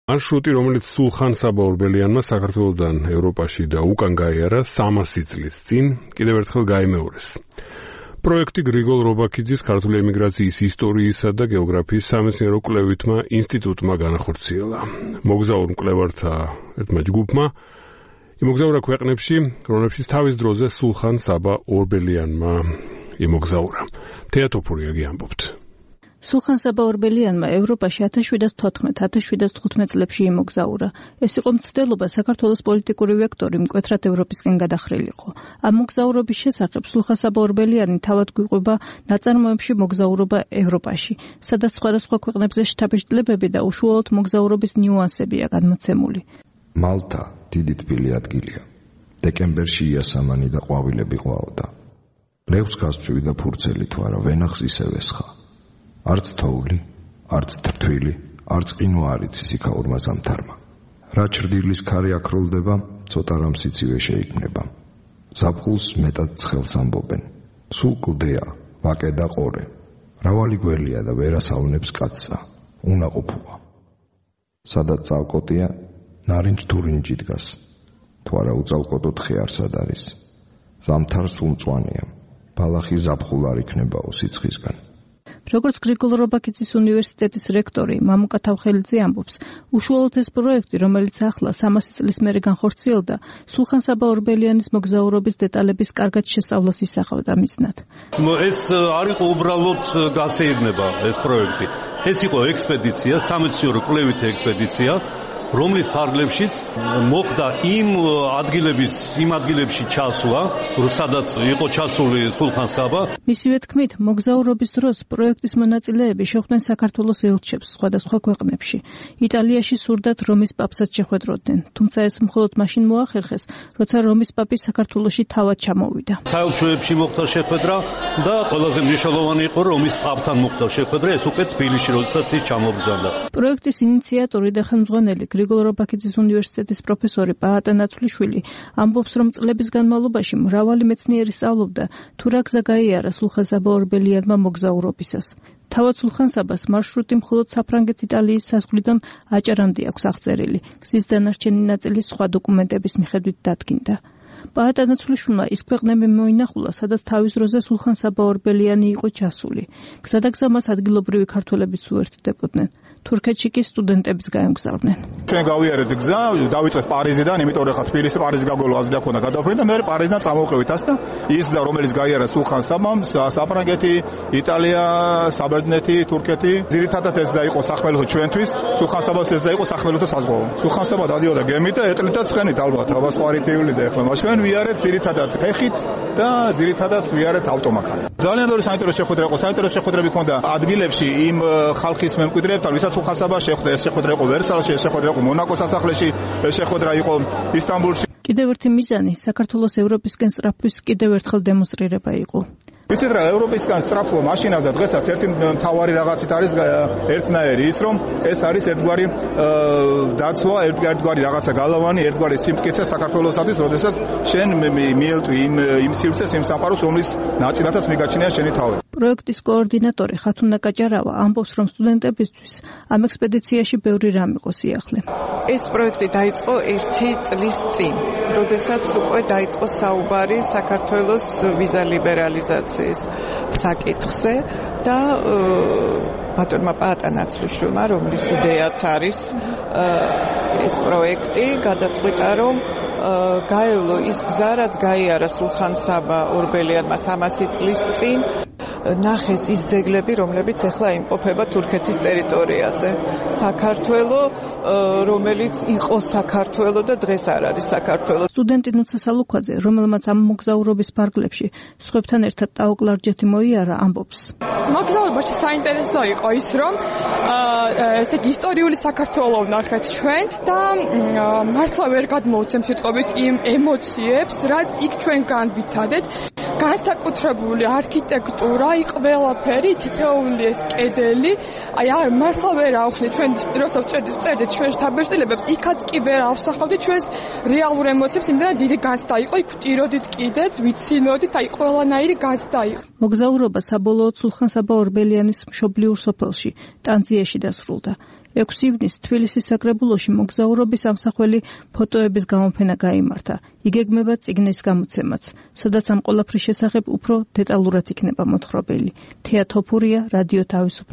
მარშრუტი, რომელიც სულხან-საბა ორბელიანმა საქართველოსდან ევროპაში და უკან გაიარა 300 წლის წინ, კიდევ ერთხელ გაიმეორეს. პროექტი გრიგოლ რობაქიძის ქართული ემიგრაციის ისტორიისა და გეოგრაფიის სამეცნიერო კვლევითმა ინსტიტუტმა განახორციელა. მოგზაურ მკვლევართა ერთმა ჯგუფმა იმოგზაურა ქვეყნებში, რომლებშიც თავის დროზე სულხან-საბა ორბელიანმა იმოგზაურა. თეატოფურიაგი ამბობთ. სულხან-საბა ორბელიანმა ევროპაში 1714-1715 წლებში იმოგზაურა. ეს იყო მცდელობა საქართველოს პოლიტიკური ვექტორი მკვეთრად ევროპისკენ გადახრილიყო. ამ მოგზაურობის შესახებ სულხან-საბა ორბელიანი თავად გვიყვება ნაწარმოებში მოგზაურობა ევროპაში, სადაც სხვადასხვა ქვეყნებზე შთაბეჭდილებები და უშუალოდ მოგზაურობის ნიუანსებია გადმოცემული. მალტა დიდი თბილი ადგილია. დეკემბერში იასამანი და ყვავილები ყვაოდა. ლევს გასწვივი და ფურცელი თუ არა ვენახს ისევ ესხა. არც თოვლი, არც თრთვილი, არც ყინვა არ იცის იქაურმა ზამთარმა. რა ჩრდილის ქარი აქროლდება, ცოტა რამ სიცივე შეიქმნება. ზაფხულს მეტად ცხელს ამბობენ. სულ კლდეა, ვაკე და ყორე. მრავალი გველია და ვერასაუნებს კაცსა, უნაყოფოა. სადაც წალკოტია, ნარინჯ თურინჯი დგას. თუ არა უწალკოტო თხე არსად არის. ზამთარ სულ მწვანეა. ბალახი ზაფხულ არ იქნებაო სიცხისგან. როგორც გრიგოლ რობაქიძის უნივერსიტეტის რექტორი მამუკა თავხელიძე ამბობს, უშუალოდ ეს პროექტი, რომელიც ახლა 300 წლის მერე განხორციელდა, სულხან-საბა ორბელიანის მოგზაურობის დეტალების კარგად შესწავლას ისახავდა მიზნად. ეს არ იყო უბრალოდ გასეირნება ეს პროექტი. ეს იყო ექსპედიცია, სამეცნიერო კვლევითი ექსპედიცია, რომლის ფარგლებშიც მოხდა იმ ადგილებში ჩასვლა, სადაც იყო ჩასული სულხან-საბა. მისივე თქმით, მოგზაურობის დროს პროექტის მონაწილეები შეხვდნენ საქართველოს ელჩებს სხვადასხვა ქვეყნებში. იტალიაში სურდათ რომის პაპსაც შეხვედროდნენ, თუმცა ეს მხოლოდ მაშინ მოახერხეს, როცა რომის პაპი საქართველოში თავად ჩამოვიდა. საელჩოებში მოხდა შეხვედრა და ყველაზე მნიშვნელოვანი იყო რომის პაპთან მოხდა შეხვედრა, ეს უკვე თბილისში, როდესაც ის ჩამობრძანდა. პროექტის ინიციატორი და ხელმძღვანელი გრიგოლ რობაქიძის უნივერსიტეტის პროფესორი პაატა ნაცვლიშვილი ამბობს, რომ წლების განმავლობაში მრავალი მეცნიერი სწავლობდა თუ რა გზა გაიარა სულხან-საბა ორბელიანმა მოგზაურობისას. თავად სულხან-საბას მარშრუტი მხოლოდ საფრანგეთ-იტალიის საზღვრიდან აჭარამდე აქვს აღწერილი. გზის დანარჩენი ნაწილი სხვა დოკუმენტების მიხედვით დადგინდა. პაატა ნაცვლიშვილმა ის ქვეყნები მოინახულა, სადაც თავის დროზე სულხან-საბა ორბელიანი იყო ჩასული. გზადაგზა მას ადგილობრივი ქართველებიც უერთდებოდნენ. თურქეთში კი სტუდენტების გაემგზავრნენ. ჩვენ გავიარეთ გზა, დავიწყეთ პარიზიდან, იმიტომ რომ ხა თბილისი პარიზი გაგოლო აზრი აქ უნდა გადავფრინდა, მე პარიზიდან წამოვყევით ასა ის გზა, რომელიც გაიარა სულხან-საბამ, საფრანგეთი, იტალია, საბერძნეთი, თურქეთი. ძირითადად ეს გზა იყო სახმელეთო ჩვენთვის, სულხან-საბას ეს გზა იყო სახმელეთო საზღვაო. სულხან-საბა დადიოდა გემით და ეტლით და ცხენით ალბათ, აბა სხვა რითიული და ეხლა ჩვენ ვიარეთ ძირითადად ფეხით და ძირითადად ვიარეთ ავტომანქანით. ძალიან ბევრი საინტერესო შეხვედრა იყო, საინტერესო შეხვედრები ჰქონდა ადგილებში იმ ხალხის მემკვიდრეებთან, ვისაც სულხან-საბა შეხვდა, ეს შეხვედრა იყო ვერსალში, ეს შეხვედრა იყო მონაკოს სასახლეში, ეს შეხვედრა იყო ისტანბულში. კიდევ ერთი მიზანი საქართველოს ევროპისკენ სწრაფვის კიდევ ერთხელ დემონსტრირება იყო. ვიცით რა, ევროპისგან სწრაფვა მაშინაც და დღესაც ერთი მთავარი რაღაცით არის ერთნაირი ის, რომ ეს არის ერთგვარი დაცვა, ერთგვარი რაღაცა გალავანი, ერთგვარი სიმტკიცე საქართველოსთვის, როდესაც შენ მიელტვი იმ სივრცეს, იმ სამყაროს, რომლის ნაწილადაც მიგაჩნია შენი თავი. პროექტის კოორდინატორი ხათუნა კაჭარავა ამბობს, რომ სტუდენტებისთვის ამ ექსპედიციაში ბევრი რამ იყო სიახლე. ეს პროექტი დაიწყო 1 წლის წინ, როდესაც უკვე დაიწყო საუბარი საქართველოს ვიზა ლიბერალიზაციის საკითხზე და ბატონმა პაატა ნაცვლიშვილმა, რომლის იდეაც არის ეს პროექტი, გადაწყვიტა, რომ გაევლო ის გზა, რაც გაიარა სულხან-საბა ორბელიანმა 300 წლის წინ, ნახეს ის ძეგლები, რომლებიც ახლა იმყოფება თურქეთის ტერიტორიაზე. საქართველო, რომელიც იყო საქართველო და დღეს არ არის საქართველო. სტუდენტი ნუცა სალუქვაძე, რომელმაც ამ მოგზაურობის ფარგლებში სხვებთან ერთად ტაოკლარჯეთი მოიარა, ამბობს. მოგზაურობაში საინტერესო იყო ის, რომ ესე იგი ისტორიული საქართველო ვნახეთ ჩვენ და მართლა ვერ გადმოვცემ სიტყვებით იმ ემოციებს, რაც იქ ჩვენ განვიცადეთ. განსაკუთრებული არქიტექტურა, ყველაფერი, თითოეული ეს კედელი, აი მართლა ვერ ავხსნით ჩვენ როცა ვწერდით ჩვენ შთაბეჭდილებებს, იქაც კი ვერ ავსახავდით ჩვენს რეალურ ემოციებს, იმდენად დიდი განცდა იყო, იქ ვტიროდით კიდეც, ვიცინოდით, აი ყველანაირი განცდა იყო. მოგზაურობა საბოლოოდ სულხან-საბა ორბელიანის მშობლიურ სოფელში, ტანძიაში დასრულდა. 6 ივნისს თბილისის საკრებულოში მოგზაურობის ამსახველი ფოტოების გამოფენა გაიმართა. იგეგმება წიგნის გამოცემაც, სადაც ამ ყველაფრის შესახებ უფრო დეტალურად იქნება მოთხრობილი. თეა თოფურია, რადიო თავისუფლება.